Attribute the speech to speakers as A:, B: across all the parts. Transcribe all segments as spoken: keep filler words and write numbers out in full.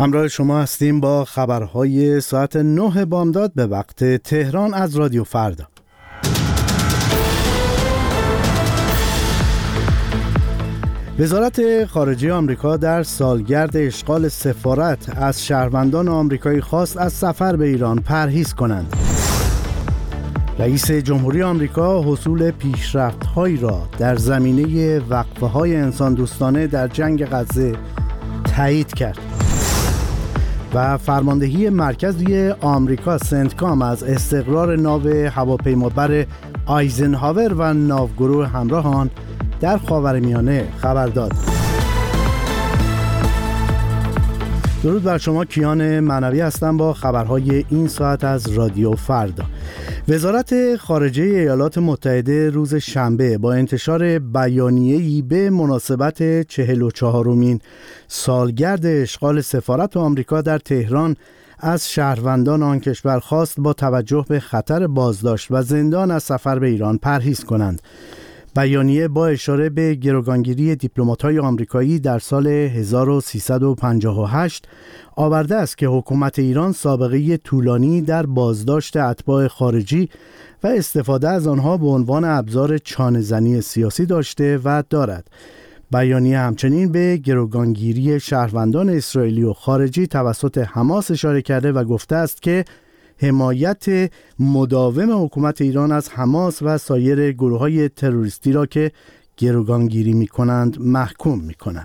A: همراه شما هستیم با خبرهای ساعت نه بامداد به وقت تهران از رادیو فردا. وزارت خارجه آمریکا در سالگرد اشغال سفارت از شهروندان آمریکایی خواست از سفر به ایران پرهیز کنند. رئیس جمهوری آمریکا حصول پیشرفت‌هایی را در زمینه وقفه‌های انسان دوستانه در جنگ غزه تایید کرد. و فرماندهی مرکزی آمریکا سنتکام از استقرار ناو هواپیمابر آیزنهاور و ناوگروه همراه آن در خاورمیانه خبر داد. درود بر شما، کیان معنوی هستم با خبرهای این ساعت از رادیو فردا. وزارت خارجه ایالات متحده روز شنبه با انتشار بیانیه‌ای به مناسبت چهل و چهارمین سالگرد اشغال سفارت آمریکا در تهران از شهروندان آن کشور خواست با توجه به خطر بازداشت و زندان از سفر به ایران پرهیز کنند. بیانیه با اشاره به گروگانگیری دیپلمات‌های آمریکایی در سال هزار و سیصد و پنجاه و هشت آورده است که حکومت ایران سابقه طولانی در بازداشت اتباع خارجی و استفاده از آنها به عنوان ابزار چانه‌زنی سیاسی داشته و دارد. بیانیه همچنین به گروگانگیری شهروندان اسرائیلی و خارجی توسط حماس اشاره کرده و گفته است که حمایت مداوم حکومت ایران از حماس و سایر گروه‌های تروریستی را که گروگانگیری می‌کنند محکوم می‌کند.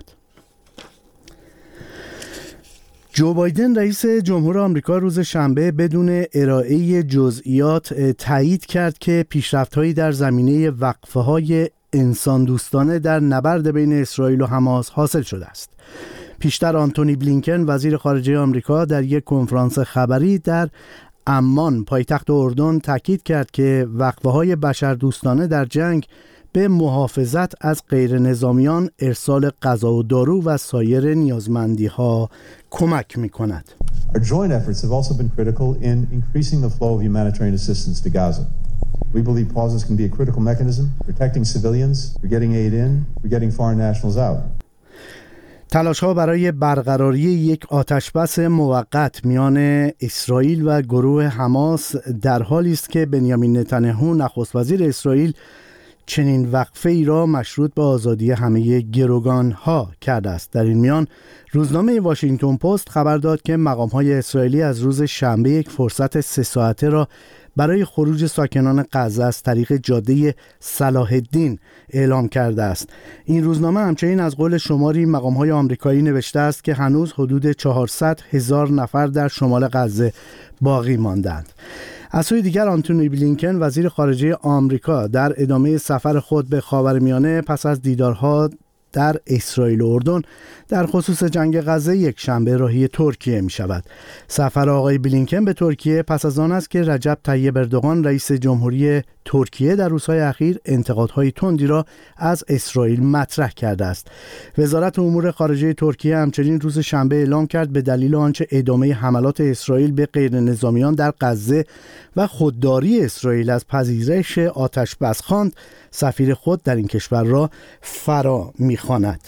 A: جو بایدن رئیس جمهور آمریکا روز شنبه بدون ارائه جزئیات تایید کرد که پیشرفت‌هایی در زمینه وقفه‌های انسان دوستانه در نبرد بین اسرائیل و حماس حاصل شده است. پیشتر آنتونی بلینکن وزیر خارجه آمریکا در یک کنفرانس خبری در عمان پایتخت اردن تاکید کرد که وقفه‌های بشردوستانه در جنگ به محافظت از غیر نظامیان، ارسال غذا و دارو و سایر نیازمندی‌ها کمک می‌کند.
B: Our joint efforts have also been critical in increasing the flow of humanitarian assistance to Gaza. We believe pauses can be a critical mechanism protecting civilians, for getting aid in, for getting foreign nationals out.
A: تلاش‌ها برای برقراری یک آتشبس موقت میان اسرائیل و گروه حماس در حالی است که بنیامین نتانیاهو نخست وزیر اسرائیل چنین وقفه ای را مشروط به آزادی همه گروگان‌ها کرده است. در این میان روزنامه واشنگتن پست خبر داد که مقام‌های اسرائیلی از روز شنبه یک فرصت سه ساعته را برای خروج ساکنان غزه از طریق جاده صلاح الدین اعلام کرده است. این روزنامه همچنین از قول شماری مقام‌های آمریکایی نوشته است که هنوز حدود چهارصد هزار نفر در شمال غزه باقی ماندند. از سوی دیگر آنتونی بلینکن وزیر خارجه آمریکا در ادامه سفر خود به خاورمیانه پس از دیدارها در اسرائیل و اردن در خصوص جنگ غزه یک شنبه راهی ترکیه می شود. سفر آقای بلینکن به ترکیه پس از آن است که رجب طیب اردوغان رئیس جمهوری ترکیه در روزهای اخیر انتقادهای تندی را از اسرائیل مطرح کرده است. وزارت امور خارجه ترکیه همچنین روز شنبه اعلام کرد به دلیل آنچه ادامه حملات اسرائیل به غیر نظامیان در غزه و خودداری اسرائیل از پذیرش آتش‌بس خواند، سفیر خود در این کشور را فرا می‌خواند.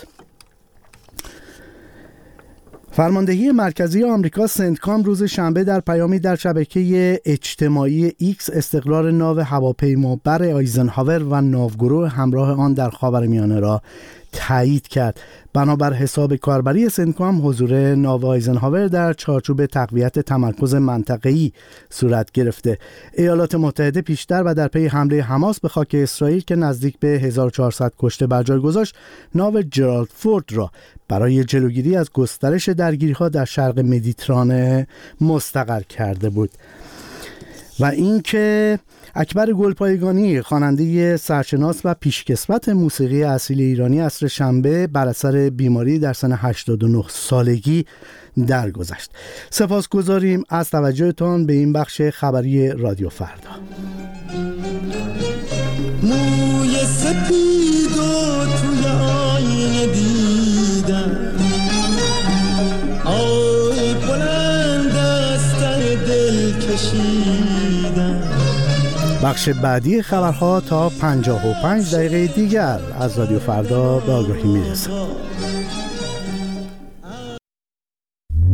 A: فرماندهی مرکزی آمریکا سنتکام روز شنبه در پیامی در شبکه اجتماعی ایکس استقرار ناو هواپیمابر آیزنهاور و ناوگروه همراه آن در خاورمیانه را تایید کرد. بنابر حساب کاربری سنتکام حضور ناو آیزنهاور در چارچوب تقویت تمرکز منطقه‌ای صورت گرفته. ایالات متحده پیشتر و در پی حمله حماس به خاک اسرائیل که نزدیک به هزار و چهارصد کشته بر جای گذاشت، ناو جرالد فورد را برای جلوگیری از گسترش درگیری‌ها در شرق مدیترانه مستقر کرده بود. و اینکه اکبر گلپایگانی خواننده سرشناس و پیشکسوت موسیقی اصیل ایرانی عصر شنبه بر اثر بیماری در سن هشتاد و نه سالگی درگذشت. سپاسگزاریم از توجهتان به این بخش خبری رادیو فردا. موی سپید و توی آینه دیدم، آی بلند از ته دل کشیدم. بخش بعدی خبرها تا پنجاه و پنج دقیقه دیگر از رادیو فردا به آگاهی میرسه.